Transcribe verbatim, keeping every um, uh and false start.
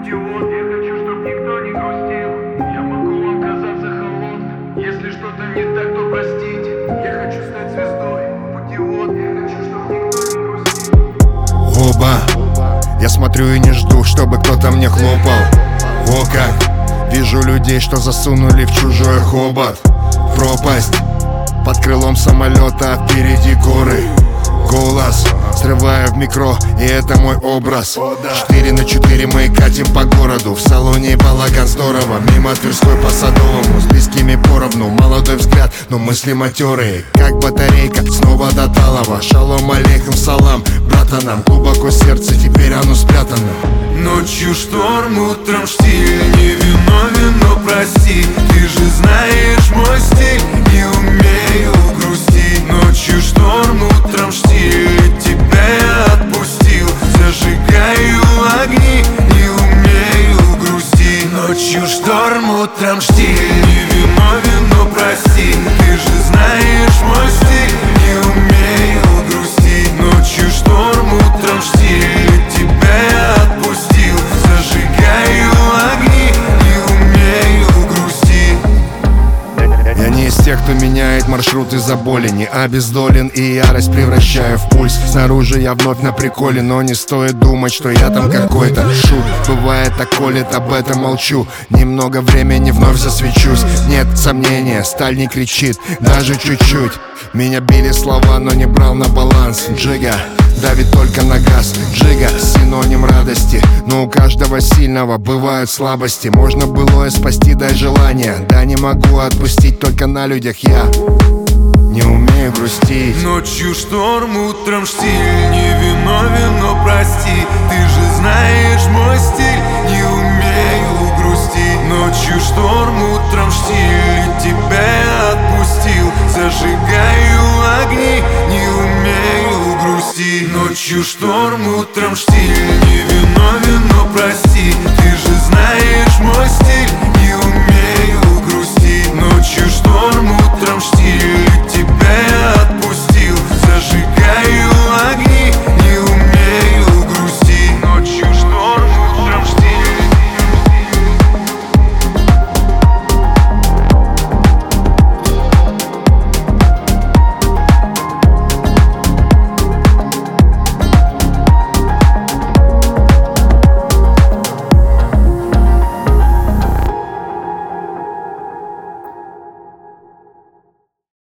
путевод. Я хочу, чтоб никто не грустил. Я могу вам казаться холодным. Если что-то не так, то простите. Я хочу стать звездой, путевод. Я хочу, чтоб никто не грустил. Оба, я смотрю и не жду, чтобы кто-то мне хлопал. О как, вижу людей, что засунули в чужой хобот. Пропасть под крылом самолета, впереди горы. Голос срываю в микро, и это мой образ. Четыре на четыре мы катим по городу. В салоне балаган здорово. Мимо Тверской по Садовому, с близкими поровну. Молодой взгляд, но мысли матерые. Как батарейка, снова до Талова. Шалом алейкум, салам братанам. Глубоко сердце, теперь оно спрятано. Ночью шторм, утром штиль. Не виновен, но прости. Ты же знаешь мой стиль. Не умею грустить. Ночью шторм, утром штиль. Тебя я отпустил. Зажигаю огни. Не умею грустить. Ночью шторм, утром штиль. Не виновен, но прости. Ты же знаешь мой стиль. Не умею грустить. Ночью шторм, утром штиль. Тебя я отпустил. Зажигаю огни. Не умею грустить. Я не из тех, кто меняет маршрут из-за боли. Не обездолен и ярость превращаю в пульс. Снаружи я вновь на приколе, но не стоит думать, что я там какой-то шут. Бывает так колет, об этом молчу. Немного времени вновь засвечусь. Нет сомнения, сталь не кричит, даже чуть-чуть. Меня били слова, но не брал на баланс. Джига давит только на газ. Джига синоним радости. Но у каждого сильного бывают слабости. Можно былое спасти, дай желание. Да не могу отпустить, только на людях я не умею грустить. Ночью шторм, утром штиль. Не виновен, но прости. Ты же знаешь мой стиль. Не умею грустить. Ночью шторм, утром штиль. Тебя я отпустил. Зажигаю огни. Не умею грустить. Ночью шторм, утром штиль. Не виновен, но прости. Ты же знаешь мой стиль. Не умею грустить. Ночью шторм, утром штиль.